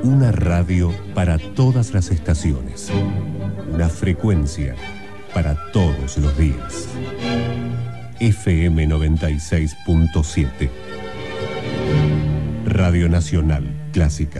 Una radio para todas las estaciones. Una frecuencia para todos los días. FM 96.7. Radio Nacional Clásica.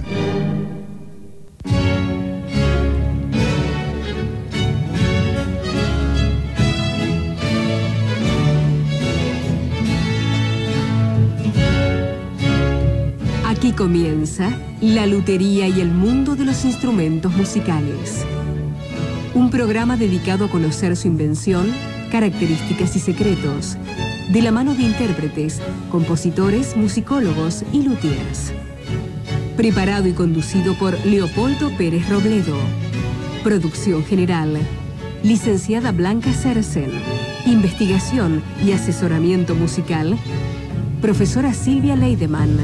Aquí comienza la lutería y el mundo de los instrumentos musicales. Un programa dedicado a conocer su invención, características y secretos, de la mano de intérpretes, compositores, musicólogos y luthiers. Preparado y conducido por Leopoldo Pérez Robledo. Producción general, licenciada Blanca Cercen. Investigación y asesoramiento musical, profesora Silvia Leidemann.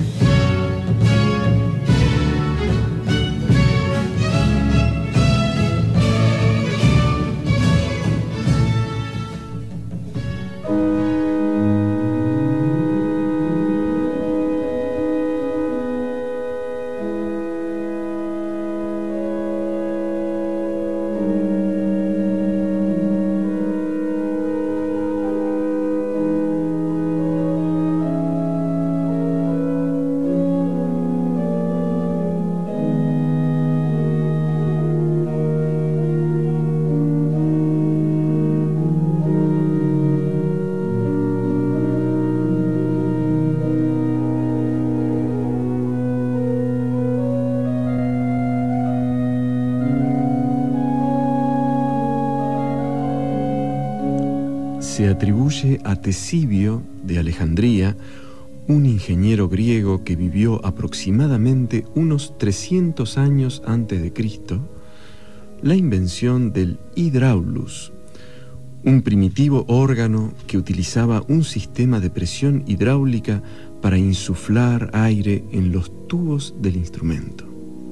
Se atribuye a Ctesibio de Alejandría, un ingeniero griego que vivió aproximadamente unos 300 años antes de Cristo, la invención del hydraulus, un primitivo órgano que utilizaba un sistema de presión hidráulica para insuflar aire en los tubos del instrumento.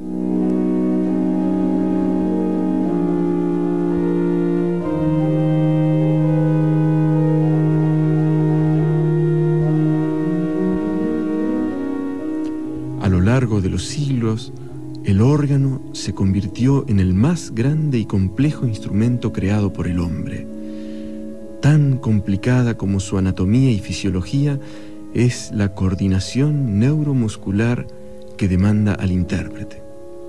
A lo largo de los siglos, el órgano se convirtió en el más grande y complejo instrumento creado por el hombre. Tan complicada como su anatomía y fisiología es la coordinación neuromuscular que demanda al intérprete.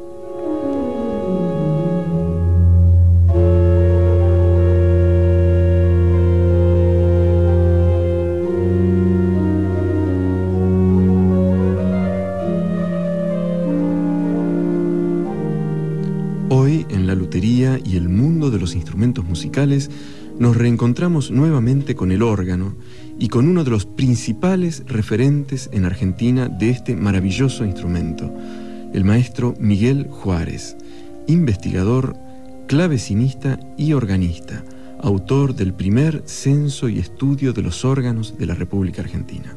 Hoy, en la lutería y el mundo de los instrumentos musicales, nos reencontramos nuevamente con el órgano y con uno de los principales referentes en Argentina de este maravilloso instrumento, el maestro Miguel Juárez, investigador, clavecinista y organista, autor del primer censo y estudio de los órganos de la República Argentina.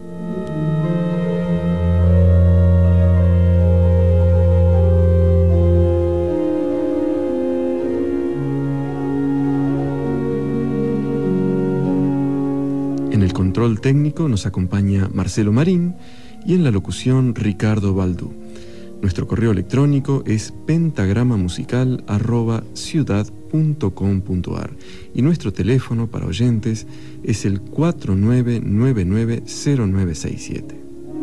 En el control técnico nos acompaña Marcelo Marín y en la locución Ricardo Baldú. Nuestro correo electrónico es pentagramamusical@ciudad.com.ar y nuestro teléfono para oyentes es el 4999-0967.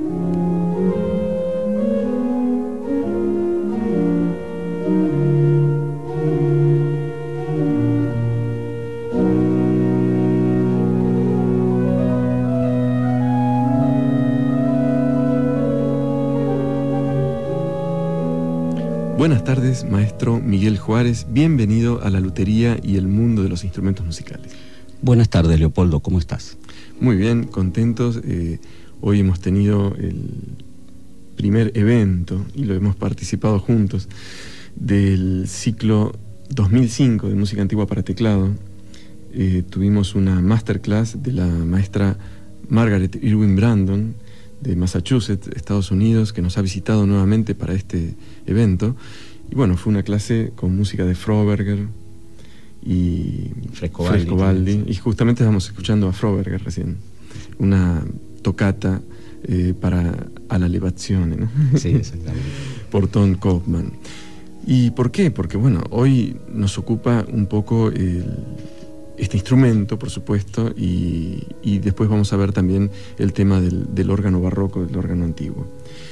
Buenas tardes, maestro Miguel Juárez. Bienvenido a la lutería y el mundo de los instrumentos musicales. Buenas tardes, Leopoldo. ¿Cómo estás? Muy bien, contentos. Hoy hemos tenido el primer evento, y lo hemos participado juntos, del ciclo 2005 de música antigua para teclado. Tuvimos una masterclass de la maestra Margaret Irwin Brandon, de Massachusetts, Estados Unidos, que nos ha visitado nuevamente para este evento. Y bueno, fue una clase con música de Froberger y Frescobaldi. Y justamente estamos escuchando a Froberger recién, una toccata para alla levazione, ¿no? Sí, exactamente. por Ton Kaufmann. ¿Y por qué? Porque bueno, hoy nos ocupa un poco este instrumento, por supuesto, y después vamos a ver también el tema del órgano barroco, del órgano antiguo.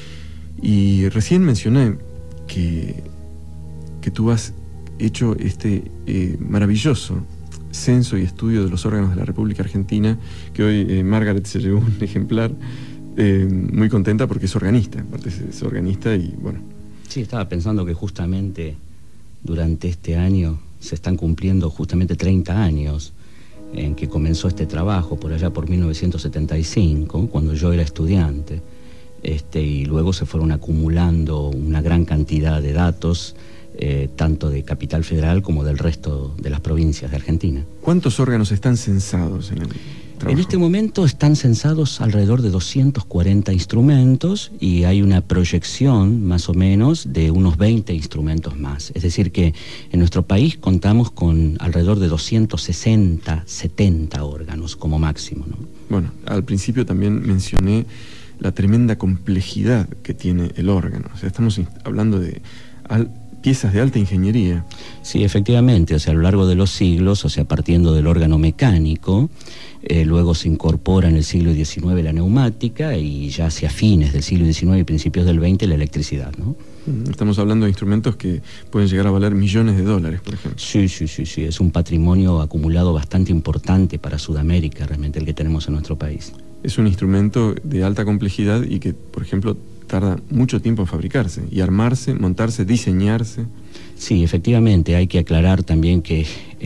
Y recién mencioné que tú has hecho este maravilloso censo y estudio de los órganos de la República Argentina, que hoy Margaret se llevó un ejemplar, muy contenta porque es organista, aparte es organista y bueno. Sí, estaba pensando que justamente durante este año se están cumpliendo justamente 30 años en que comenzó este trabajo, por allá por 1975, cuando yo era estudiante, y luego se fueron acumulando una gran cantidad de datos, tanto de Capital Federal como del resto de las provincias de Argentina. ¿Cuántos órganos están censados en el trabajo? En este momento están censados alrededor de 240 instrumentos y hay una proyección más o menos de unos 20 instrumentos más. Es decir que en nuestro país contamos con alrededor de 260, 70 órganos como máximo, ¿no? Bueno, al principio también mencioné la tremenda complejidad que tiene el órgano. O sea, estamos hablando de piezas de alta ingeniería. Sí, efectivamente, o sea, a lo largo de los siglos, o sea, partiendo del órgano mecánico, luego se incorpora en el siglo XIX la neumática y ya hacia fines del siglo XIX y principios del XX la electricidad, ¿no? Estamos hablando de instrumentos que pueden llegar a valer millones de dólares, por ejemplo. Sí, es un patrimonio acumulado bastante importante para Sudamérica, realmente el que tenemos en nuestro país. Es un instrumento de alta complejidad y que, por ejemplo, tarda mucho tiempo en fabricarse y armarse, montarse, diseñarse. Sí, efectivamente, hay que aclarar también que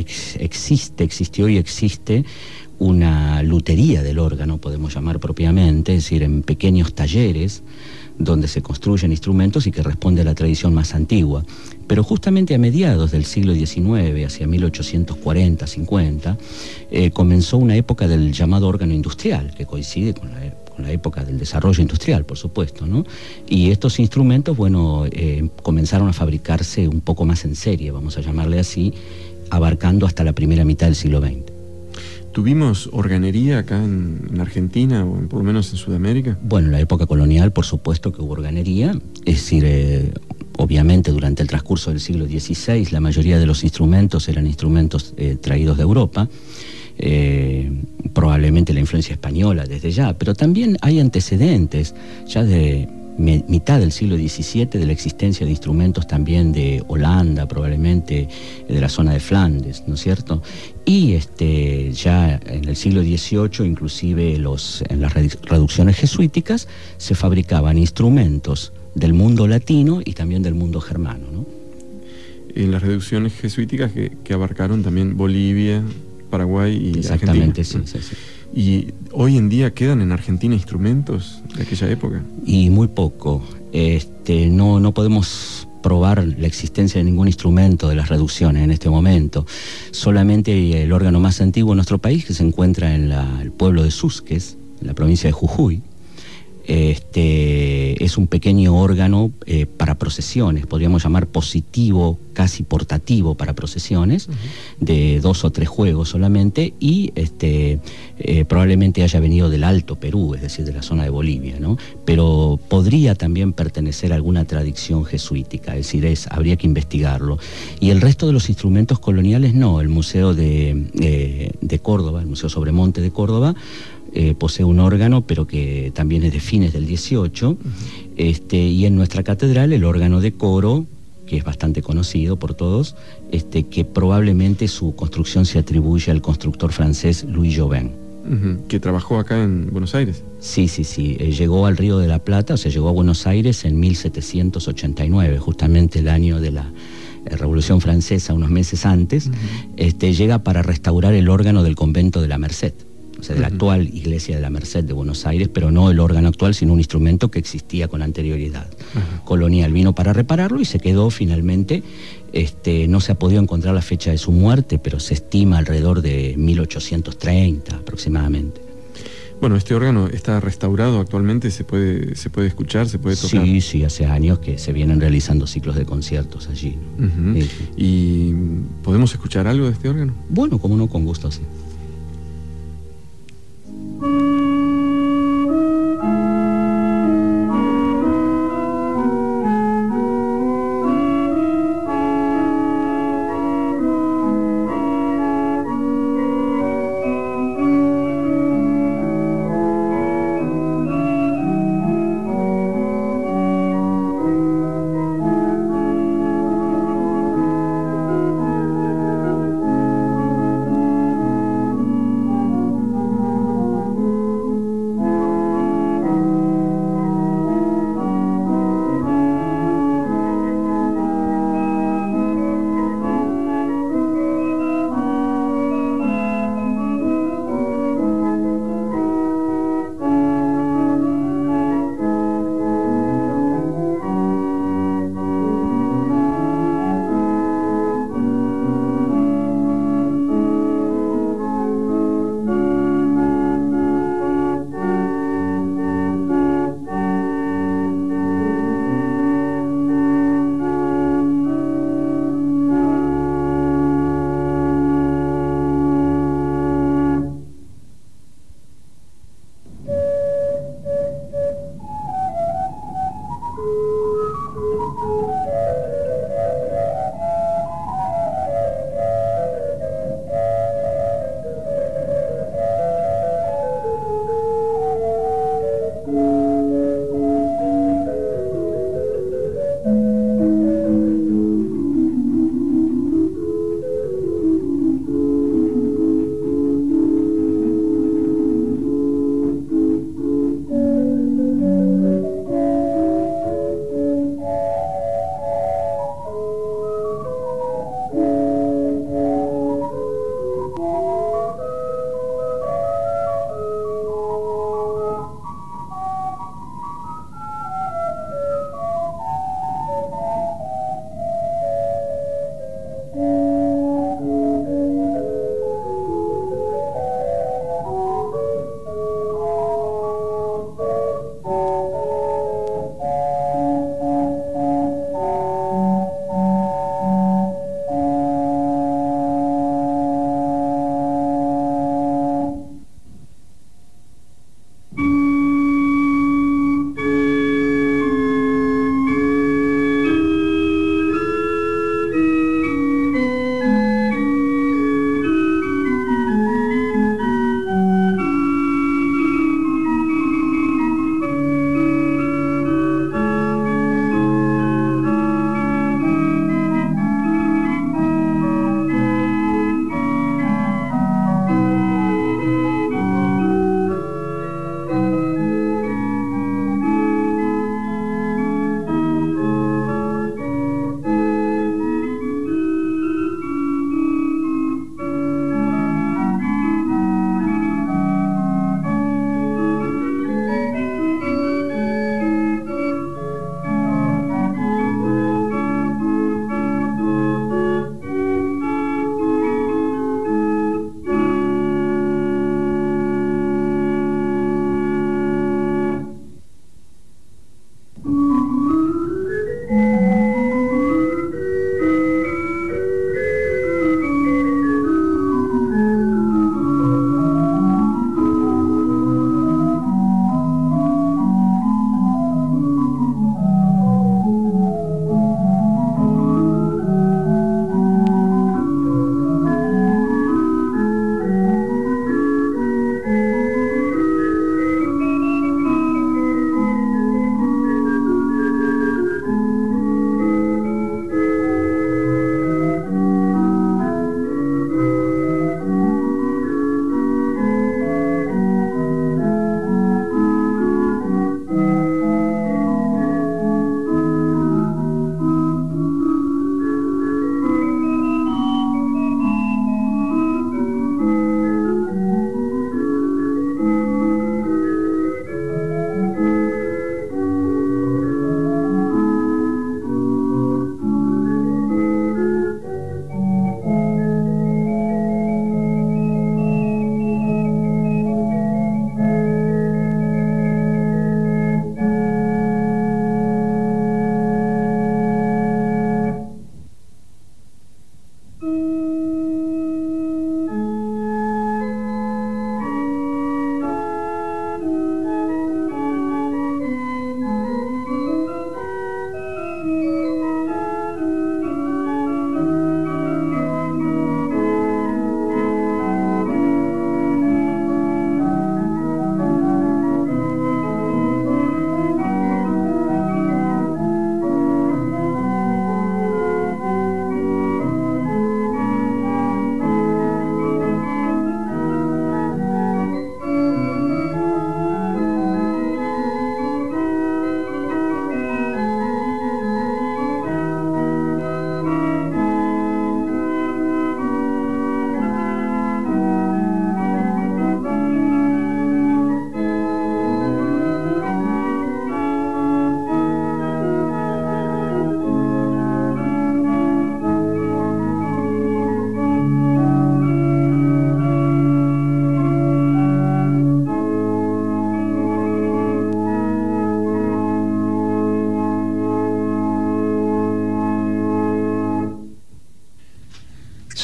existió y existe una lutería del órgano, podemos llamar propiamente, es decir, en pequeños talleres donde se construyen instrumentos y que responde a la tradición más antigua. Pero justamente a mediados del siglo XIX, hacia 1840-50, comenzó una época del llamado órgano industrial, que coincide con la época del desarrollo industrial, por supuesto, ¿no? Y estos instrumentos, bueno, comenzaron a fabricarse un poco más en serie, vamos a llamarle así, abarcando hasta la primera mitad del siglo XX. ¿Tuvimos organería acá en Argentina o por lo menos en Sudamérica? Bueno, en la época colonial, por supuesto que hubo organería, es decir, obviamente durante el transcurso del siglo XVI la mayoría de los instrumentos eran instrumentos traídos de Europa, probablemente la influencia española desde ya, pero también hay antecedentes ya de mitad del siglo XVII de la existencia de instrumentos también de Holanda, probablemente de la zona de Flandes, ¿no es cierto? Y ya en el siglo XVIII, inclusive en las reducciones jesuíticas, se fabricaban instrumentos del mundo latino y también del mundo germano, ¿no? En las reducciones jesuíticas que abarcaron también Bolivia, Paraguay y exactamente, Argentina. Sí. ¿Y hoy en día quedan en Argentina instrumentos de aquella época? Y muy poco. No podemos probar la existencia de ningún instrumento de las reducciones en este momento. Solamente el órgano más antiguo de nuestro país, que se encuentra en el pueblo de Susques, en la provincia de Jujuy, es un pequeño órgano para procesiones, podríamos llamar positivo, casi portativo para procesiones, de 2 o 3 juegos solamente, y probablemente haya venido del Alto Perú, es decir, de la zona de Bolivia, ¿no? Pero podría también pertenecer a alguna tradición jesuítica, es decir, habría que investigarlo. Y el resto de los instrumentos coloniales no. El Museo de Córdoba, el Museo Sobremonte de Córdoba, posee un órgano, pero que también es de fines del XVIII, y en nuestra catedral el órgano de coro, que es bastante conocido por todos, que probablemente su construcción se atribuye al constructor francés Louis Jobin. Que trabajó acá en Buenos Aires. Sí. Llegó al Río de la Plata, o sea, llegó a Buenos Aires en 1789, justamente el año de la Revolución Francesa, unos meses antes. Llega para restaurar el órgano del convento de la Merced, o sea, de la actual iglesia de la Merced de Buenos Aires, pero no el órgano actual, sino un instrumento que existía con anterioridad. Colonial vino para repararlo y se quedó finalmente. No se ha podido encontrar la fecha de su muerte, pero se estima alrededor de 1830 aproximadamente. Bueno, este órgano está restaurado actualmente, se puede escuchar, se puede tocar. Sí, hace años que se vienen realizando ciclos de conciertos allí. Sí. ¿Y podemos escuchar algo de este órgano? Bueno, como no, con gusto, sí.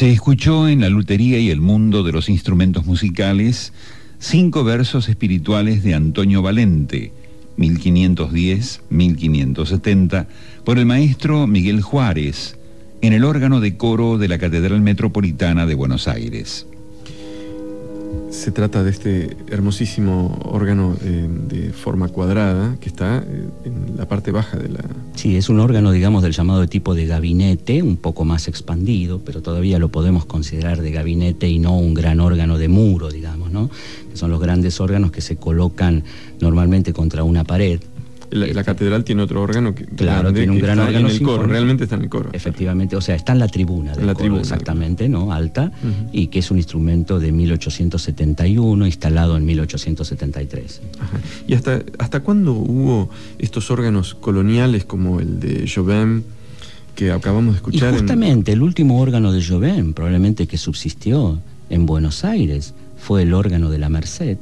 Se escuchó en La Lutería y el Mundo de los Instrumentos Musicales 5 versos espirituales de Antonio Valente, 1510-1570, por el maestro Miguel Juárez, en el órgano de coro de la Catedral Metropolitana de Buenos Aires. Se trata de este hermosísimo órgano de forma cuadrada que está en la parte baja de la... Sí, es un órgano, digamos, del llamado tipo de gabinete, un poco más expandido, pero todavía lo podemos considerar de gabinete y no un gran órgano de muro, digamos, ¿no? Que son los grandes órganos que se colocan normalmente contra una pared. La catedral tiene otro órgano que claro, tiene un gran órgano en el coro, realmente está en el coro. Efectivamente, o sea, está en la tribuna del coro, exactamente, ¿no? Alta, y que es un instrumento de 1871, instalado en 1873. Ajá. ¿Y hasta cuándo hubo estos órganos coloniales como el de Jobim, que acabamos de escuchar? Y justamente el último órgano de Jobim, probablemente que subsistió en Buenos Aires, fue el órgano de la Merced,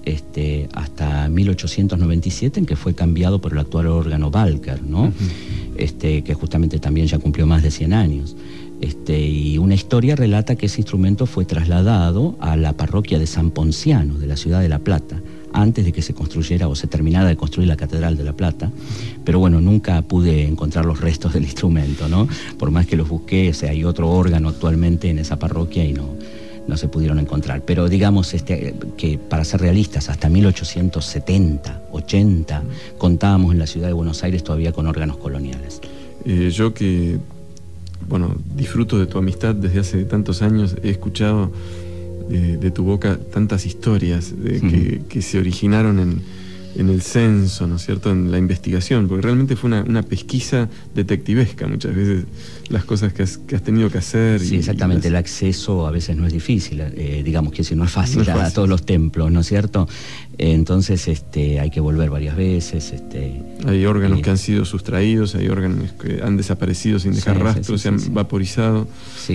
hasta 1897, en que fue cambiado por el actual órgano Walker, ¿no? Que justamente también ya cumplió más de 100 años. Y una historia relata que ese instrumento fue trasladado a la parroquia de San Ponciano, de la ciudad de La Plata, antes de que se construyera o se terminara de construir la Catedral de La Plata. Pero bueno, nunca pude encontrar los restos del instrumento, ¿no? Por más que los busqué, o sea, hay otro órgano actualmente en esa parroquia y no se pudieron encontrar. Pero digamos que, para ser realistas, hasta 1870, 80, contábamos en la ciudad de Buenos Aires todavía con órganos coloniales. Yo que, bueno, disfruto de tu amistad desde hace tantos años, he escuchado de tu boca tantas historias que se originaron en el censo, ¿no es cierto?, en la investigación, porque realmente fue una pesquisa detectivesca muchas veces, las cosas que has tenido que hacer. Sí, exactamente, el acceso a veces no es difícil, digamos que si no es fácil, a todos los templos, ¿no es cierto? Entonces hay que volver varias veces. Hay órganos que han sido sustraídos, hay órganos que han desaparecido sin dejar rastros, se han vaporizado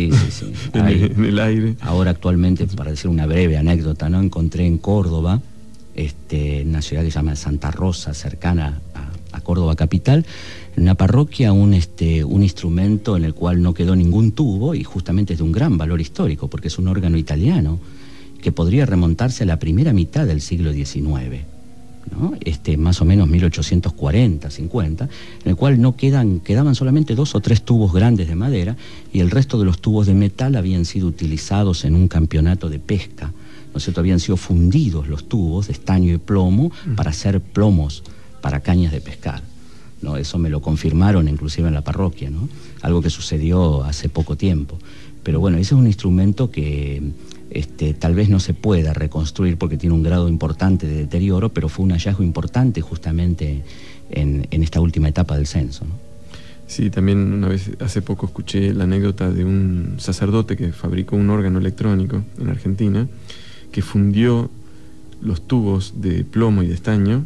en el aire. Ahora actualmente, para decir una breve anécdota, ¿no?, encontré en Córdoba, en una ciudad que se llama Santa Rosa, cercana a Córdoba capital, en una parroquia, un instrumento en el cual no quedó ningún tubo, y justamente es de un gran valor histórico, porque es un órgano italiano que podría remontarse a la primera mitad del siglo XIX, ¿no? Más o menos 1840, 50, en el cual quedaban solamente 2 o 3 tubos grandes de madera, y el resto de los tubos de metal habían sido utilizados en un campeonato de pesca, ¿no es cierto? Habían sido fundidos los tubos de estaño y plomo para hacer plomos para cañas de pescar, ¿no? Eso me lo confirmaron inclusive en la parroquia, ¿no? Algo que sucedió hace poco tiempo. Pero bueno, ese es un instrumento que tal vez no se pueda reconstruir porque tiene un grado importante de deterioro, pero fue un hallazgo importante justamente en esta última etapa del censo, ¿no? Sí, también una vez, hace poco, escuché la anécdota de un sacerdote que fabricó un órgano electrónico en Argentina, que fundió los tubos de plomo y de estaño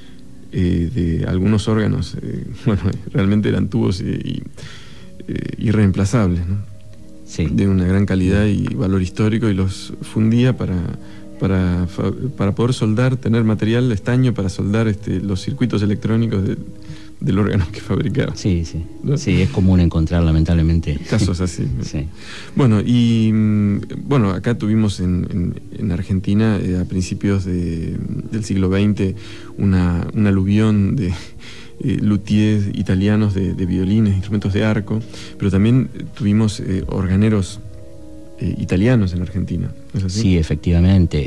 de algunos órganos, bueno, realmente eran tubos irreemplazables, ¿no? Sí. De una gran calidad y valor histórico, y los fundía para poder soldar, tener material de estaño para soldar los circuitos electrónicos del órgano que fabricaba. Sí, sí. ¿No? Sí, es común encontrar, lamentablemente, casos así. Sí. Bueno, acá tuvimos en Argentina, a principios del siglo XX, una aluvión de luthiers italianos de violines, instrumentos de arco, pero también tuvimos organeros italianos en Argentina, ¿es así? Sí, efectivamente.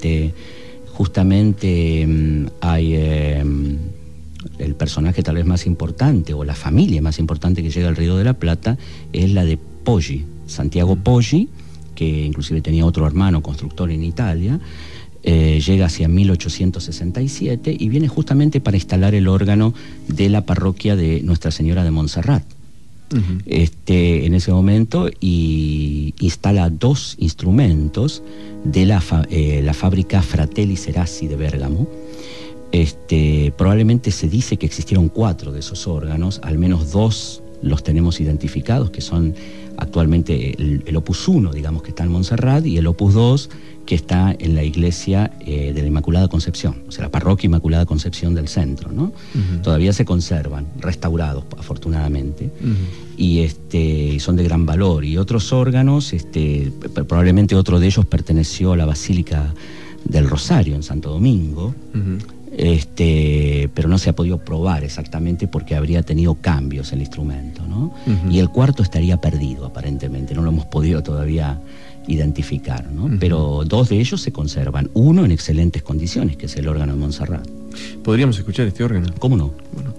Justamente hay el personaje tal vez más importante, o la familia más importante que llega al Río de la Plata, es la de Poggi, Santiago Poggi, que inclusive tenía otro hermano constructor en Italia. Llega hacia 1867 y viene justamente para instalar el órgano de la parroquia de Nuestra Señora de Montserrat. En ese momento, y instala 2 instrumentos de la fábrica Fratelli Serassi de Bérgamo. Probablemente se dice que existieron 4 de esos órganos, al menos 2 los tenemos identificados, que son actualmente el Opus 1, digamos, que está en Montserrat, y el Opus 2, que está en la iglesia de la Inmaculada Concepción, o sea, la parroquia Inmaculada Concepción del centro, ¿no? Todavía se conservan, restaurados afortunadamente, y son de gran valor. Y otros órganos, probablemente otro de ellos perteneció a la Basílica del Rosario en Santo Domingo, pero no se ha podido probar exactamente porque habría tenido cambios el instrumento, ¿no? Y el cuarto estaría perdido aparentemente, no lo hemos podido todavía identificar, ¿no? Pero dos de ellos se conservan, uno en excelentes condiciones, que es el órgano de Montserrat. ¿Podríamos escuchar este órgano? ¿Cómo no? Bueno.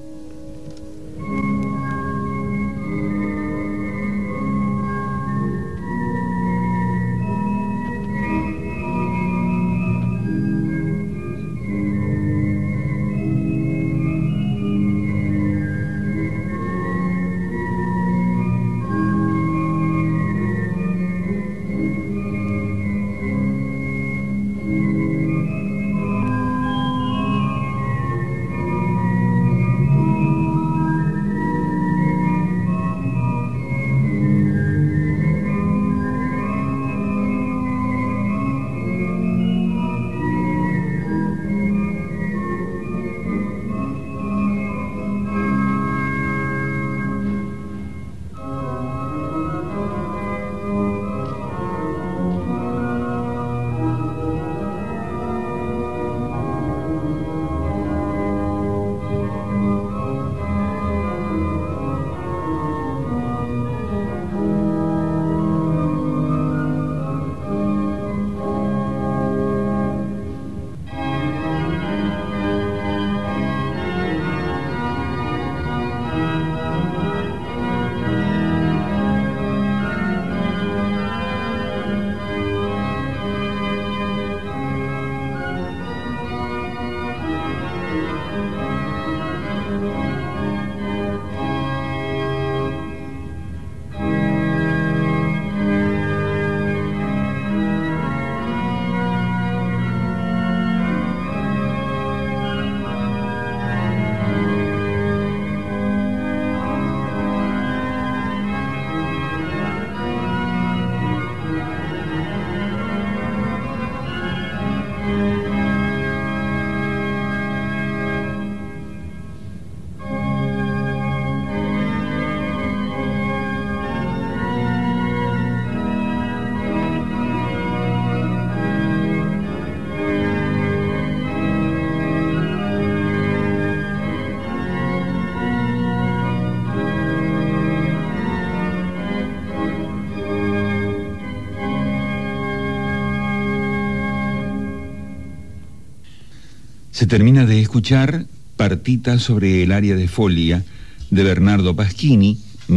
Se termina de escuchar Partita sobre el área de Folia de Bernardo Pasquini,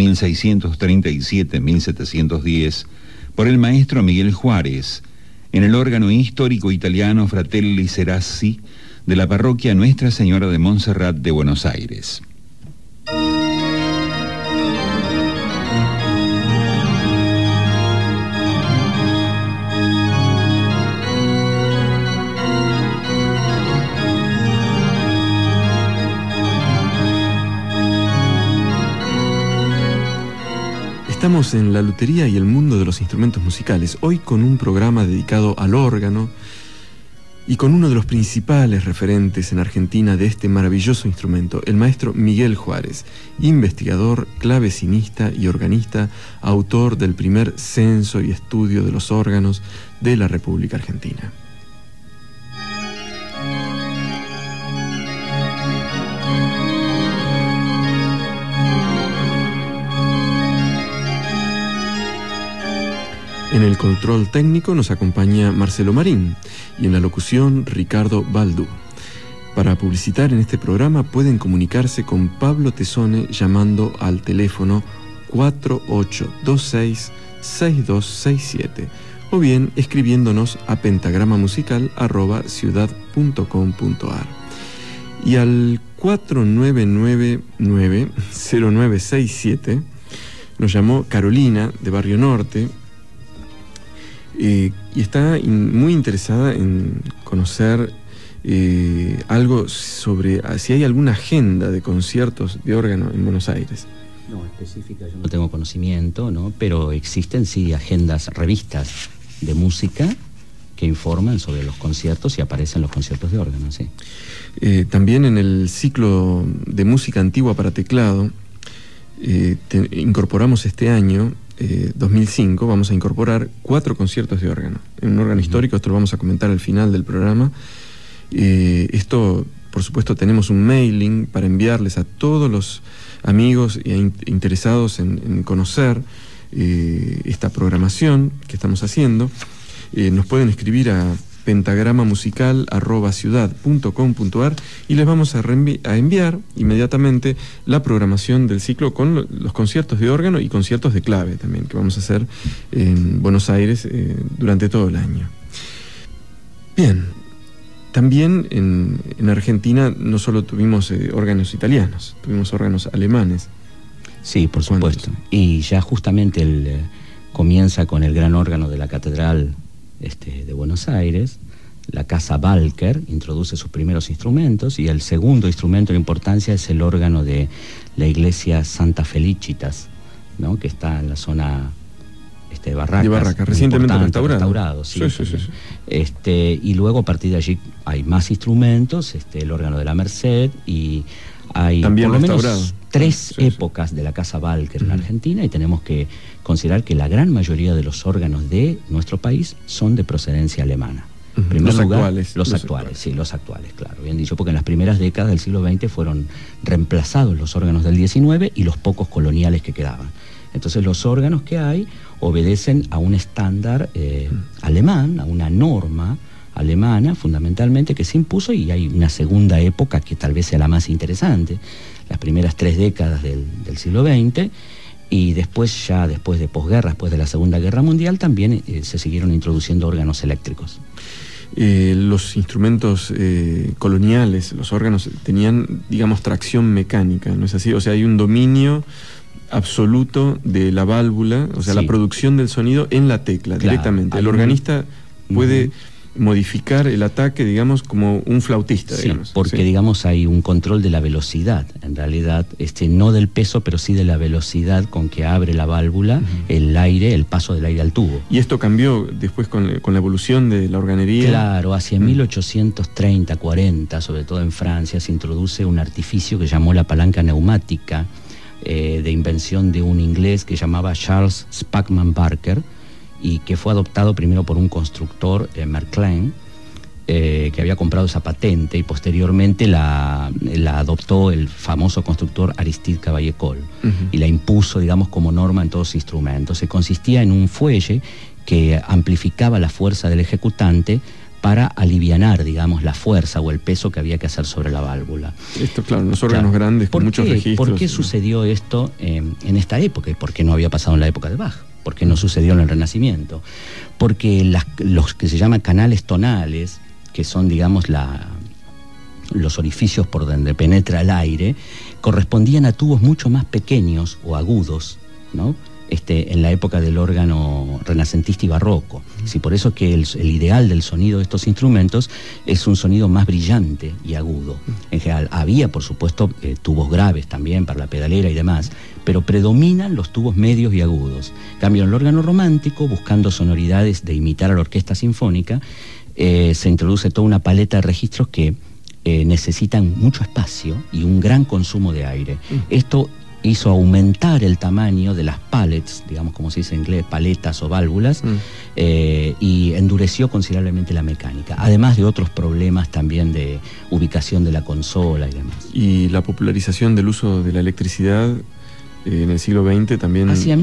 1637-1710, por el maestro Miguel Juárez, en el órgano histórico italiano Fratelli Serazzi de la parroquia Nuestra Señora de Montserrat de Buenos Aires. Estamos en la lutería y el mundo de los instrumentos musicales, hoy con un programa dedicado al órgano y con uno de los principales referentes en Argentina de este maravilloso instrumento, el maestro Miguel Juárez, investigador, clavecinista y organista, autor del primer censo y estudio de los órganos de la República Argentina. En el control técnico nos acompaña Marcelo Marín y en la locución Ricardo Baldú. Para publicitar en este programa pueden comunicarse con Pablo Tesone llamando al teléfono 4826-6267 o bien escribiéndonos a pentagramamusical@ciudad.com.ar y al 4999-0967 nos llamó Carolina de Barrio Norte y está muy interesada en conocer algo sobre si hay alguna agenda de conciertos de órgano en Buenos Aires. No, específica yo no tengo conocimiento, ¿no? Pero existen sí agendas, revistas de música que informan sobre los conciertos y aparecen los conciertos de órgano, ¿sí? También en el ciclo de música antigua para teclado, incorporamos este año, 2005, vamos a incorporar 4 conciertos de órgano. En un órgano histórico, esto lo vamos a comentar al final del programa. Esto, por supuesto, tenemos un mailing para enviarles a todos los amigos e interesados en conocer esta programación que estamos haciendo. Nos pueden escribir a pentagramamusical@ciudad.com.ar y les vamos a enviar inmediatamente la programación del ciclo con los conciertos de órgano y conciertos de clave también, que vamos a hacer en Buenos Aires durante todo el año. Bien, también en Argentina no solo tuvimos órganos italianos, tuvimos órganos alemanes. Sí, por supuesto. Y ya justamente comienza con el gran órgano de la Catedral de Buenos Aires. La Casa Walker introduce sus primeros instrumentos, y el segundo instrumento de importancia es el órgano de la iglesia Santa Felicitas, ¿no?, que está en la zona de Barracas, recientemente restaurado. Sí. Y luego a partir de allí hay más instrumentos, el órgano de la Merced, y hay también por lo menos 3 épocas de la Casa Walker en Argentina, y tenemos que considerar que la gran mayoría de los órganos de nuestro país son de procedencia alemana. En primer lugar, los actuales, claro, bien dicho, porque en las primeras décadas del siglo XX fueron reemplazados los órganos del XIX y los pocos coloniales que quedaban. Entonces los órganos que hay obedecen a un estándar alemán, a una norma alemana fundamentalmente que se impuso, y hay una segunda época que tal vez sea la más interesante, las primeras 3 décadas del siglo XX, y después de posguerra, después de la Segunda Guerra Mundial, también se siguieron introduciendo órganos eléctricos. Los instrumentos coloniales, los órganos, tenían, digamos, tracción mecánica, ¿no es así? O sea, hay un dominio absoluto de la válvula, o sea, la producción del sonido en la tecla, directamente. El organista puede modificar el ataque, digamos, como un flautista, digamos. Porque, digamos, hay un control de la velocidad, en realidad, no del peso, pero sí de la velocidad con que abre la válvula, el paso del aire al tubo. ¿Y esto cambió después con la evolución de la organería? Claro, hacia 1830, 40, sobre todo en Francia, se introduce un artificio que llamó la palanca neumática, de invención de un inglés que llamaba Charles Spackman Barker, y que fue adoptado primero por un constructor, Merklin, que había comprado esa patente, y posteriormente la adoptó el famoso constructor Aristide Cavaillé-Coll, y la impuso, digamos, como norma en todos los instrumentos. Se consistía en un fuelle que amplificaba la fuerza del ejecutante para alivianar, digamos, la fuerza o el peso que había que hacer sobre la válvula. Esto, claro, los órganos grandes con muchos registros. ¿Por qué sucedió esto en esta época? ¿Y por qué no había pasado en la época de Bach? ¿Por qué no sucedió en el Renacimiento? Porque los que se llaman canales tonales, que son, digamos, los orificios por donde penetra el aire, correspondían a tubos mucho más pequeños o agudos, ¿no?, en la época del órgano renacentista y barroco. Sí, por eso que el ideal del sonido de estos instrumentos es un sonido más brillante y agudo. En general, había, por supuesto, tubos graves también para la pedalera y demás, pero predominan los tubos medios y agudos. En cambio, en el órgano romántico, buscando sonoridades de imitar a la orquesta sinfónica, se introduce toda una paleta de registros que necesitan mucho espacio y un gran consumo de aire. Esto hizo aumentar el tamaño de las pallets, digamos, como se dice en inglés, paletas o válvulas, y endureció considerablemente la mecánica, además de otros problemas también de ubicación de la consola y demás. Y la popularización del uso de la electricidad en el siglo XX también... Hacia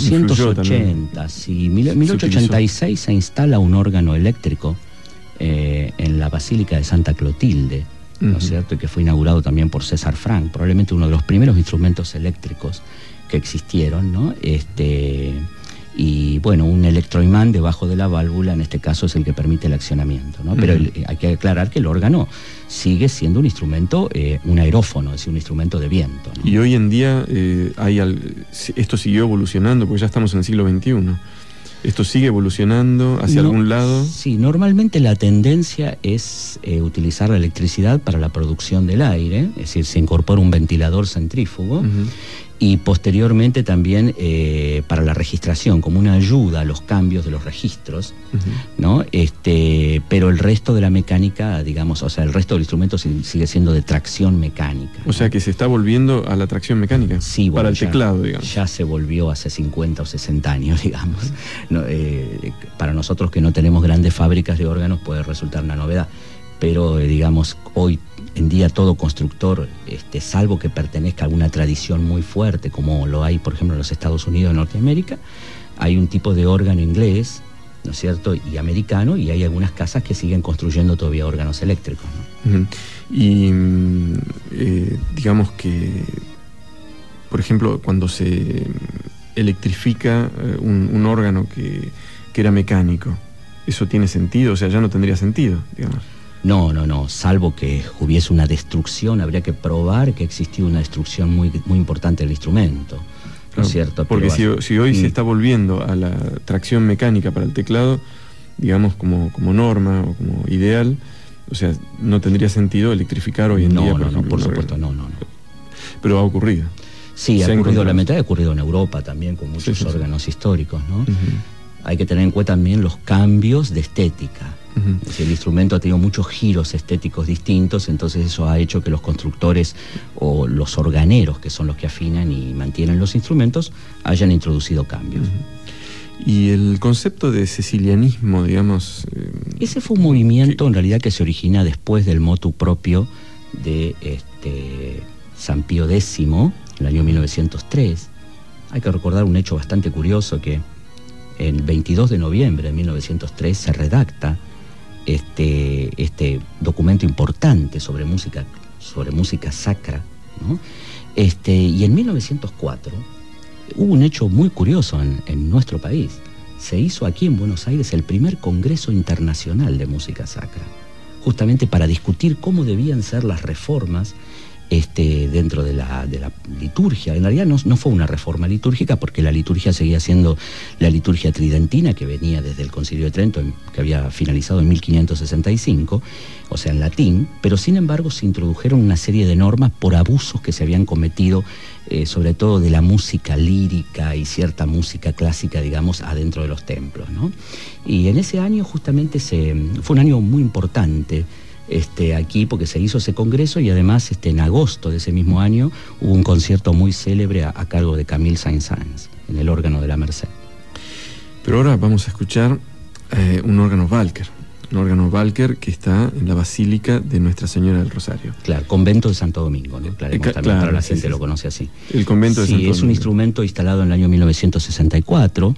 1880, sí, 1886 se instala un órgano eléctrico en la Basílica de Santa Clotilde, ¿no es cierto?, que fue inaugurado también por César Franck, probablemente uno de los primeros instrumentos eléctricos que existieron, ¿no? Y bueno, un electroimán debajo de la válvula, en este caso, es el que permite el accionamiento, ¿no? Pero hay que aclarar que el órgano sigue siendo un instrumento, un aerófono, es decir, un instrumento de viento, ¿no? Y hoy en día esto siguió evolucionando, porque ya estamos en el siglo XXI. ¿Esto sigue evolucionando hacia algún lado? Sí, normalmente la tendencia es utilizar la electricidad para la producción del aire, es decir, se incorpora un ventilador centrífugo, y posteriormente también para la registración, como una ayuda a los cambios de los registros, ¿no? Pero el resto de la mecánica, digamos, o sea, el resto del instrumento sigue siendo de tracción mecánica, ¿no? O sea que se está volviendo a la tracción mecánica. Sí, bueno, para el teclado, digamos. Ya se volvió hace 50 o 60 años, digamos. No, para nosotros que no tenemos grandes fábricas de órganos puede resultar una novedad, pero digamos, hoy en día todo constructor, salvo que pertenezca a alguna tradición muy fuerte, como lo hay, por ejemplo, en los Estados Unidos de Norteamérica, hay un tipo de órgano inglés, ¿no es cierto?, y americano, y hay algunas casas que siguen construyendo todavía órganos eléctricos, ¿no? Y digamos que, por ejemplo, cuando se electrifica un órgano que era mecánico, ¿eso tiene sentido? O sea, ya no tendría sentido, digamos. No, salvo que hubiese una destrucción, habría que probar que existía una destrucción muy, muy importante del instrumento, ¿no es cierto? Porque si hoy se está volviendo a la tracción mecánica para el teclado, digamos como norma o como ideal, o sea, no tendría sentido electrificar hoy en día. Por supuesto, no. Pero ha ocurrido. Sí, ha ocurrido, lamentablemente ha ocurrido en Europa también con muchos órganos históricos, ¿no? Hay que tener en cuenta también los cambios de estética. Es decir, el instrumento ha tenido muchos giros estéticos distintos, entonces eso ha hecho que los constructores o los organeros, que son los que afinan y mantienen los instrumentos, hayan introducido cambios. Y el concepto de cecilianismo, digamos... ese fue un movimiento en realidad que se origina después del motu propio de San Pío X, en el año 1903. Hay que recordar un hecho bastante curioso, que el 22 de noviembre de 1903 se redacta este documento importante sobre música sacra, ¿no? Y en 1904 hubo un hecho muy curioso en nuestro país. Se hizo aquí en Buenos Aires el primer Congreso Internacional de Música Sacra, justamente para discutir cómo debían ser las reformas dentro de la liturgia. En realidad no fue una reforma litúrgica, porque la liturgia seguía siendo la liturgia tridentina, que venía desde el Concilio de Trento, que había finalizado en 1565, o sea, en latín, pero sin embargo se introdujeron una serie de normas por abusos que se habían cometido, sobre todo de la música lírica y cierta música clásica, digamos, adentro de los templos, ¿no? Y en ese año justamente fue un año muy importante aquí, porque se hizo ese congreso, y además en agosto de ese mismo año hubo un concierto muy célebre a cargo de Camille Saint-Saëns en el órgano de la Merced. Pero ahora vamos a escuchar un órgano Walker que está en la Basílica de Nuestra Señora del Rosario. Claro, convento de Santo Domingo, ¿no? Claro, para la gente lo conoce así. El convento de Santo Domingo. Sí, es un instrumento instalado en el año 1964.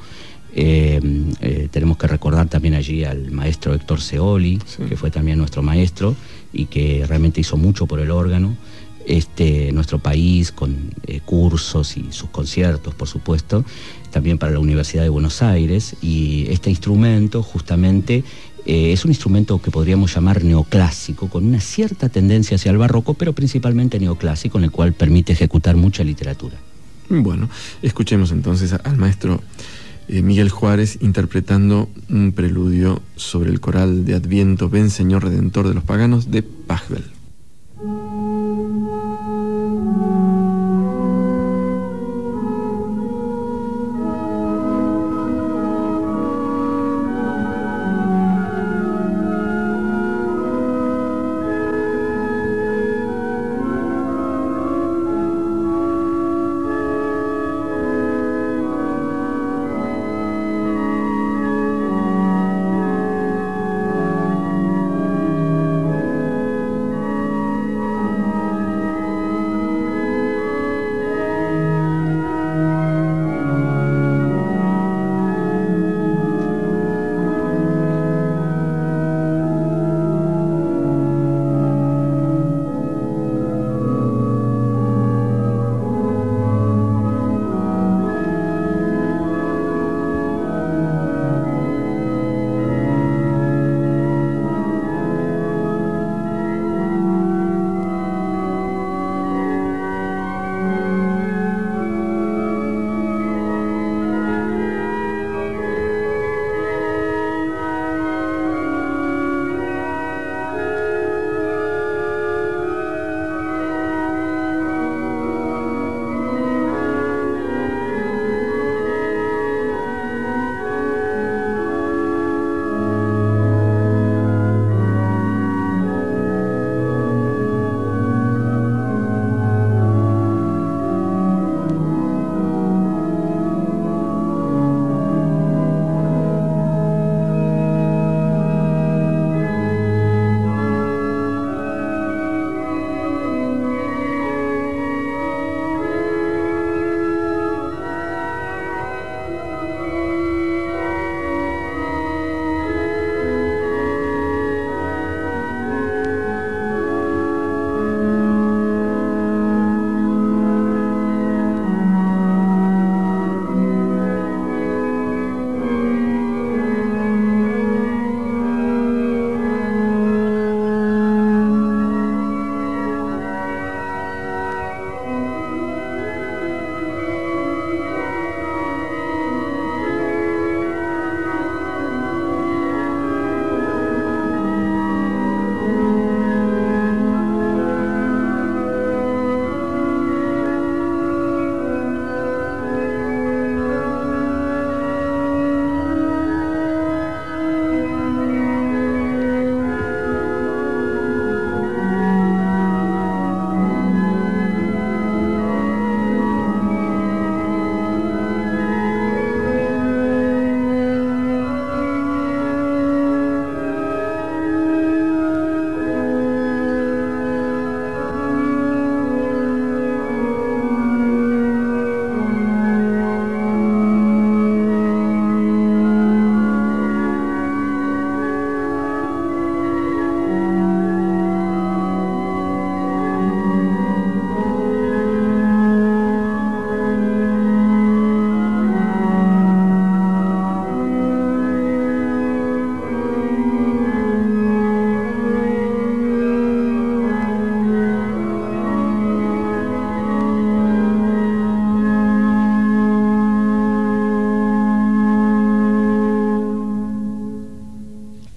Tenemos que recordar también allí al maestro Héctor Seoli, que fue también nuestro maestro y que realmente hizo mucho por el órgano. Nuestro país, con cursos y sus conciertos, por supuesto, también para la Universidad de Buenos Aires. Y este instrumento justamente es un instrumento que podríamos llamar neoclásico, con una cierta tendencia hacia el barroco, pero principalmente neoclásico, en el cual permite ejecutar mucha literatura. Bueno, escuchemos entonces al maestro Miguel Juárez interpretando un preludio sobre el coral de Adviento Ven Señor Redentor de los Paganos de Pachelbel.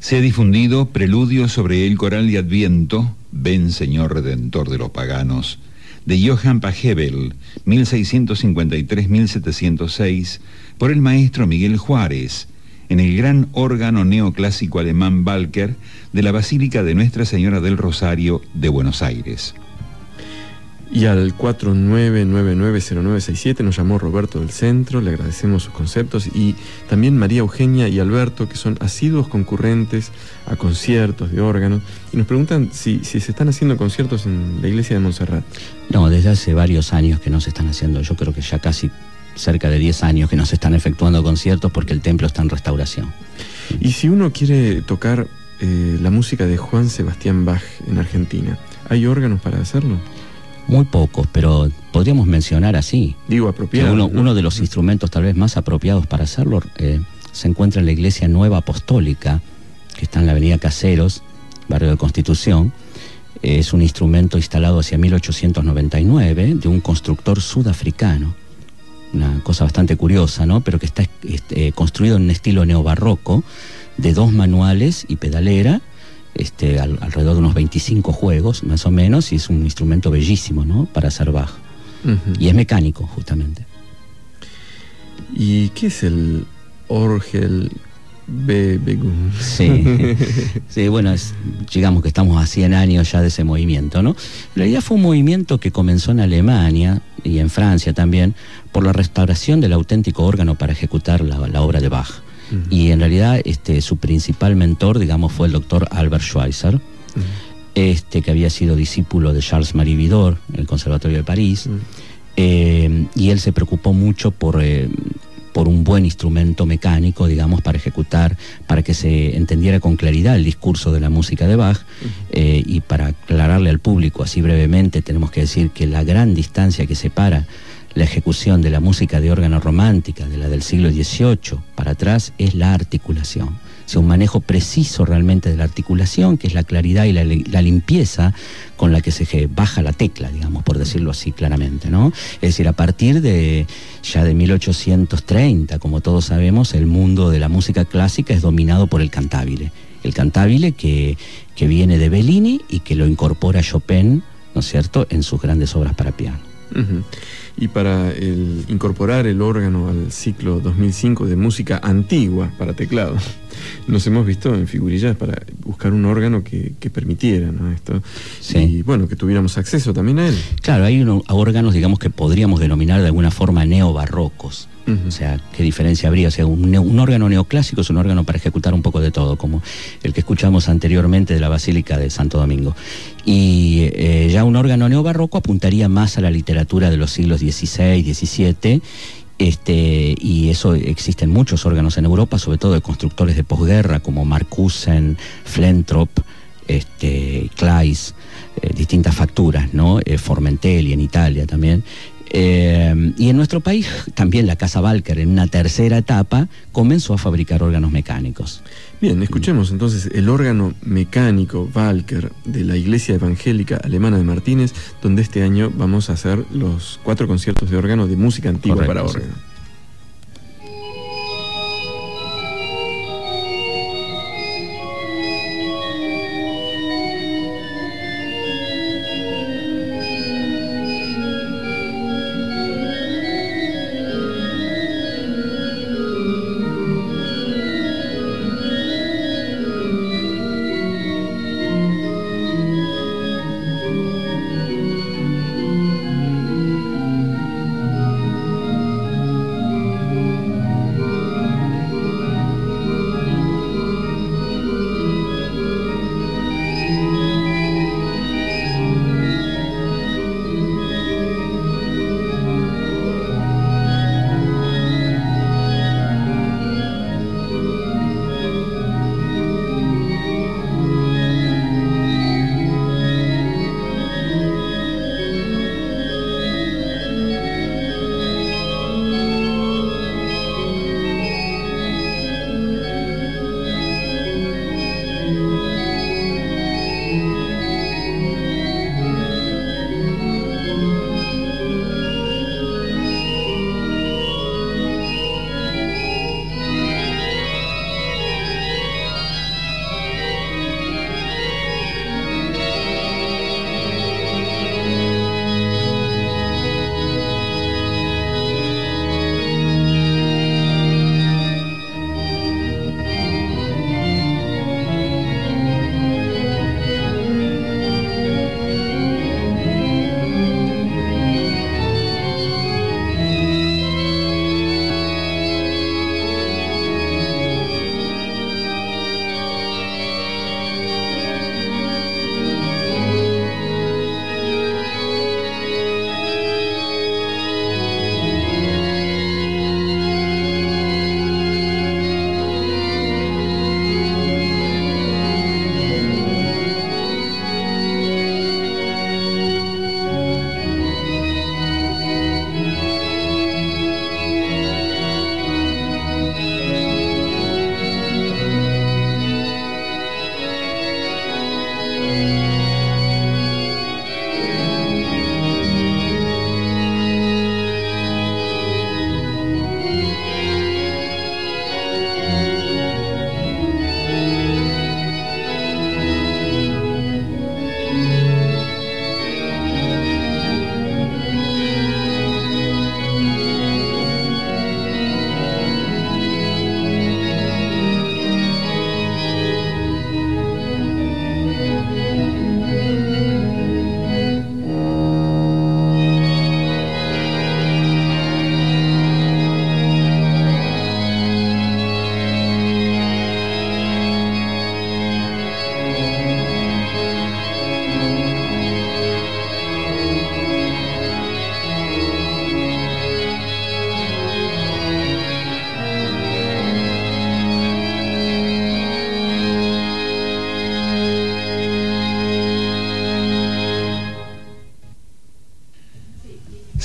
Se ha difundido Preludio sobre el coral de Adviento, Ven Señor Redentor de los Paganos, de Johann Pachelbel, 1653-1706, por el maestro Miguel Juárez, en el gran órgano neoclásico alemán Walker de la Basílica de Nuestra Señora del Rosario de Buenos Aires. Y al 49990967 nos llamó Roberto del Centro, le agradecemos sus conceptos, y también María Eugenia y Alberto, que son asiduos concurrentes a conciertos de órganos, y nos preguntan si se están haciendo conciertos en la iglesia de Montserrat. No, desde hace varios años que no se están haciendo, yo creo que ya casi cerca de 10 años que no se están efectuando conciertos porque el templo está en restauración. Y si uno quiere tocar la música de Juan Sebastián Bach en Argentina, ¿hay órganos para hacerlo? Muy pocos, pero podríamos mencionar así. Digo, apropiado. Uno de los instrumentos tal vez más apropiados para hacerlo se encuentra en la Iglesia Nueva Apostólica, que está en la avenida Caseros, barrio de Constitución. Es un instrumento instalado hacia 1899 de un constructor sudafricano. Una cosa bastante curiosa, ¿no? Pero que está construido en un estilo neobarroco, de 2 manuales y pedalera, alrededor de unos 25 juegos, más o menos, y es un instrumento bellísimo, ¿no?, para hacer Bach. Y es mecánico, justamente. ¿Y qué es el Orgelbewegung? Sí, bueno, digamos que estamos a 100 años ya de ese movimiento, ¿no? En realidad fue un movimiento que comenzó en Alemania y en Francia también, por la restauración del auténtico órgano para ejecutar la obra de Bach. Y en realidad su principal mentor, digamos, fue el doctor Albert Schweitzer, que había sido discípulo de Charles-Marie Widor en el Conservatorio de París, y él se preocupó mucho por un buen instrumento mecánico, digamos, para ejecutar, para que se entendiera con claridad el discurso de la música de Bach, y para aclararle al público así brevemente, tenemos que decir que la gran distancia que separa la ejecución de la música de órgano romántica, de la del siglo XVIII para atrás, es la articulación. O sea, un manejo preciso realmente de la articulación, que es la claridad y la limpieza con la que se baja la tecla, digamos, por decirlo así claramente, ¿no? Es decir, a partir de 1830, como todos sabemos, el mundo de la música clásica es dominado por el cantabile. El cantabile que viene de Bellini y que lo incorpora Chopin, ¿no es cierto?, en sus grandes obras para piano. Y para incorporar el órgano al ciclo 2005 de música antigua para teclado, nos hemos visto en Figurillas para buscar un órgano que permitiera, ¿no?, esto. Sí. Y bueno, que tuviéramos acceso también a él. Claro, hay órganos, digamos, que podríamos denominar de alguna forma neobarrocos. O sea, ¿qué diferencia habría? O sea, un órgano neoclásico es un órgano para ejecutar un poco de todo, como el que escuchamos anteriormente de la Basílica de Santo Domingo. Y ya un órgano neobarroco apuntaría más a la literatura de los siglos XVI, XVII, y eso existen muchos órganos en Europa, sobre todo de constructores de posguerra como Marcussen, Flentrop, Claes, distintas facturas, ¿no? Formentelli en Italia también. Y en nuestro país también la Casa Walker, en una tercera etapa, comenzó a fabricar órganos mecánicos. Bien, escuchemos entonces el órgano mecánico Walker de la Iglesia Evangélica Alemana de Martínez, donde este año vamos a hacer los 4 conciertos de órgano de música antigua. Correcto, para órgano. Sí.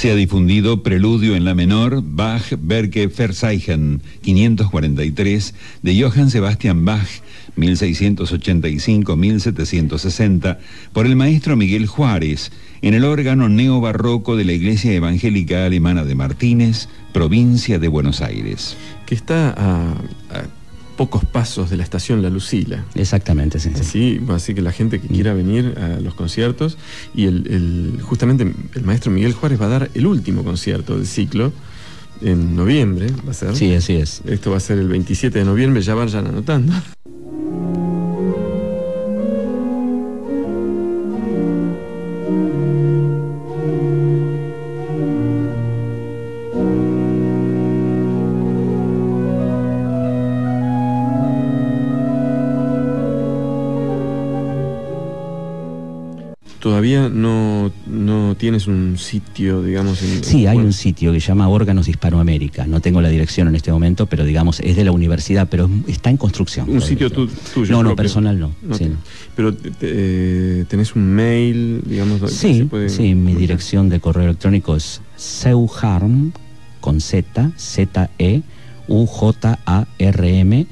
se ha difundido Preludio en la menor, Bach, Werke, Verzeichen, 543, de Johann Sebastian Bach, 1685-1760, por el maestro Miguel Juárez, en el órgano neobarroco de la Iglesia Evangélica Alemana de Martínez, provincia de Buenos Aires. Que está a pocos pasos de la estación La Lucila. Exactamente, sí. Así que la gente que quiera venir a los conciertos, y justamente el maestro Miguel Juárez va a dar el último concierto del ciclo en noviembre, va a ser. Sí, así es. Esto va a ser el 27 de noviembre, ya vayan anotando. Todavía no tienes un sitio, digamos... Sí, hay un sitio que se llama Órganos Hispanoamérica. No tengo la dirección en este momento, pero digamos, es de la universidad, pero está en construcción. ¿Un sitio tuyo? No, propio? Personal no. Sí, no. Pero tenés un mail, digamos... Sí, mi dirección de correo electrónico es seujarm, con Z, ZEUJARM,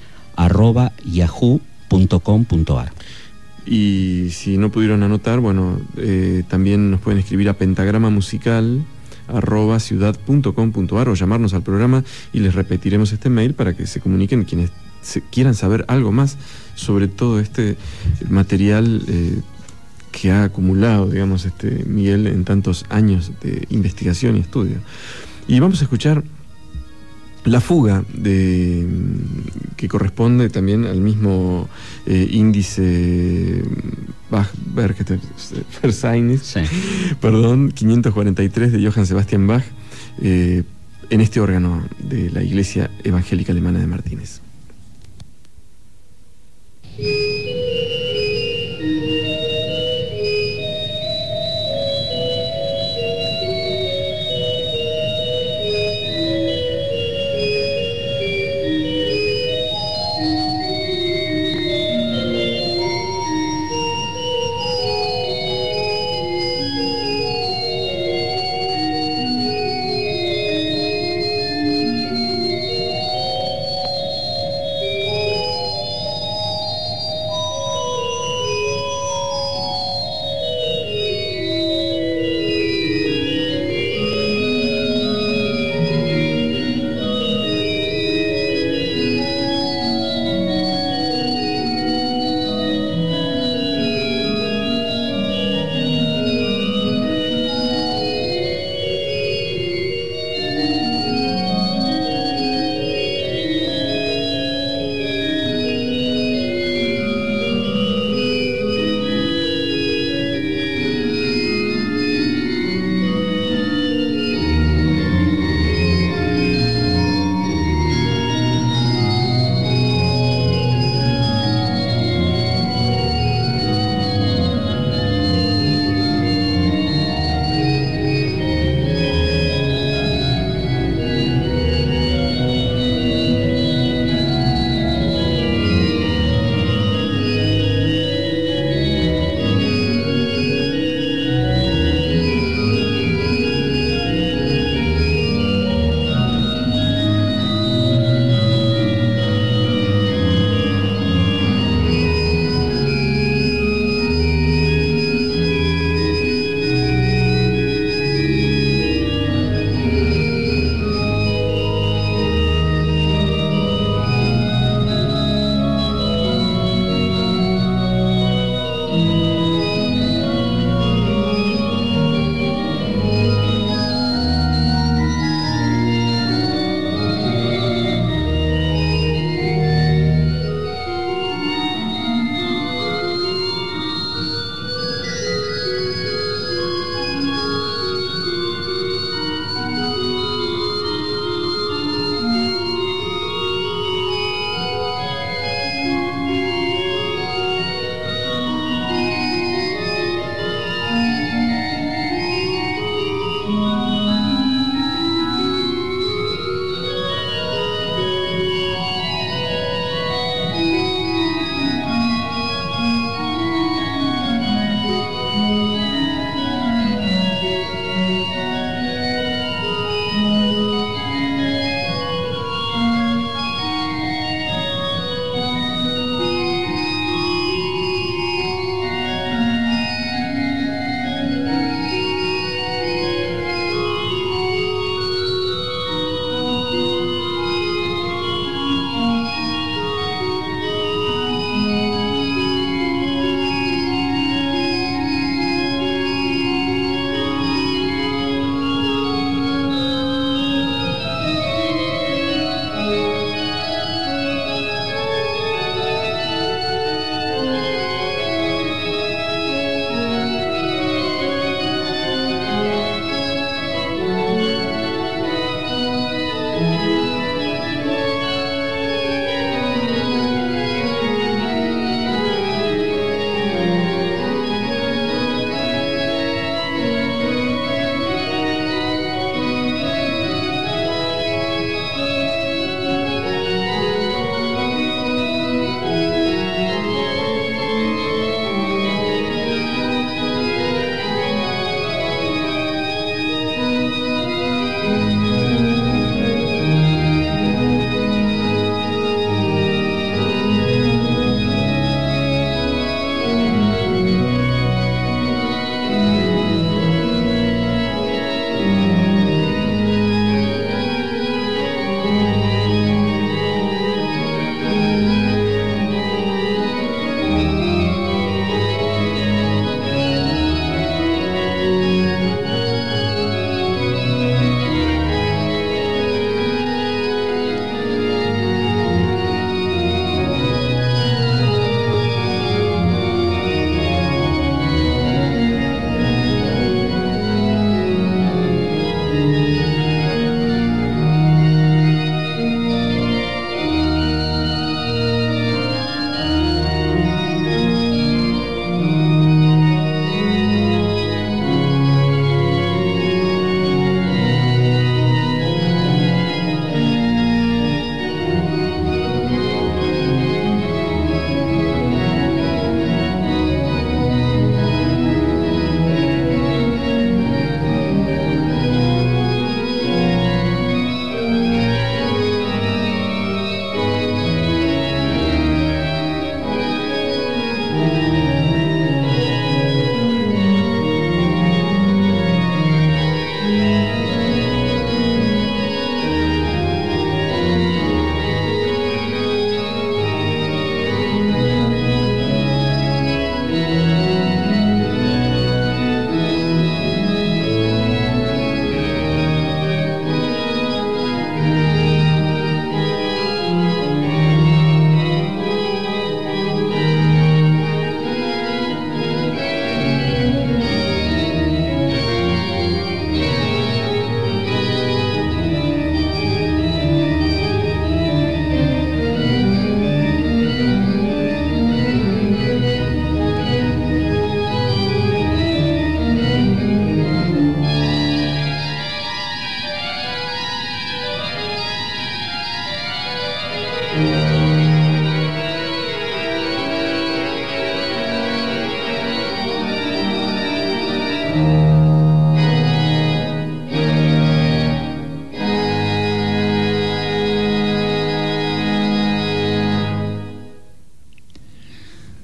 @yahoo.com.ar. Y si no pudieron anotar, bueno, también nos pueden escribir a pentagramamusical@ciudad.com.ar o llamarnos al programa y les repetiremos este mail para que se comuniquen quienes quieran saber algo más sobre todo este material que ha acumulado, digamos, Miguel en tantos años de investigación y estudio. Y vamos a escuchar la fuga que corresponde también al mismo índice Bach-Verzeichen, sí. 543 de Johann Sebastian Bach, en este órgano de la Iglesia Evangélica Alemana de Martínez.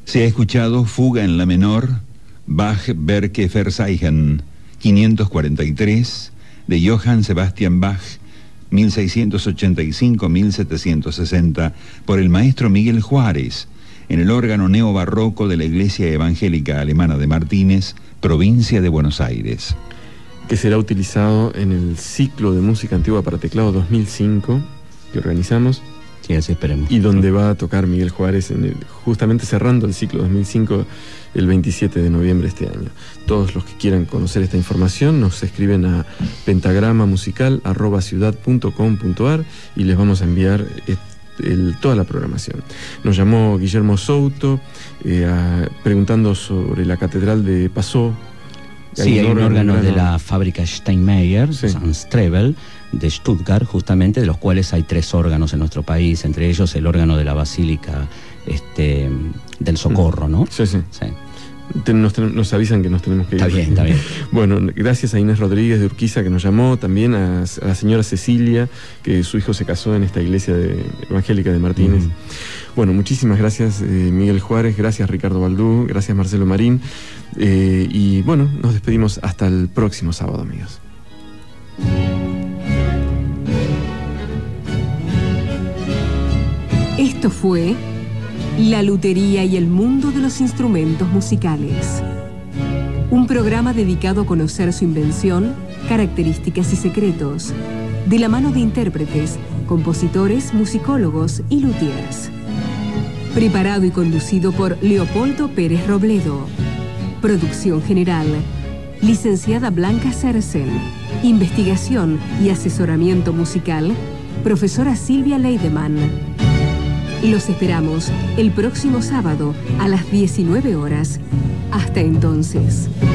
Se ha escuchado Fuga en la menor, Bach Werke Verzeichnen, 543, de Johann Sebastian Bach, 1685-1760, por el maestro Miguel Juárez, en el órgano neobarroco de la Iglesia Evangélica Alemana de Martínez, provincia de Buenos Aires. Que será utilizado en el ciclo de música antigua para teclado 2005 que organizamos. Sí, así esperemos. Y donde va a tocar Miguel Juárez justamente cerrando el ciclo 2005 el 27 de noviembre de este año. Todos los que quieran conocer esta información nos escriben a pentagramamusical@ciudad.com.ar y les vamos a enviar toda la programación. Nos llamó Guillermo Souto preguntando sobre la catedral de Passau. Sí, hay un órgano de la fábrica Steinmeier, sí. Strebel, de Stuttgart, justamente, de los cuales hay 3 órganos en nuestro país, entre ellos el órgano de la Basílica del Socorro, ¿no? Sí, sí. Sí. Nos avisan que nos tenemos que ir. Está bien. Bueno, gracias a Inés Rodríguez de Urquiza que nos llamó, también a la señora Cecilia, que su hijo se casó en esta iglesia evangélica de Martínez. Bueno, muchísimas gracias Miguel Juárez, gracias Ricardo Baldú, gracias Marcelo Marín, y bueno, nos despedimos hasta el próximo sábado, amigos. Esto fue La Lutería y el mundo de los instrumentos musicales. Un programa dedicado a conocer su invención, características y secretos, de la mano de intérpretes, compositores, musicólogos y luthiers. Preparado y conducido por Leopoldo Pérez Robledo. Producción general, licenciada Blanca Cercen. Investigación y asesoramiento musical, profesora Silvia Leidemann. Los esperamos el próximo sábado a las 19 horas. Hasta entonces.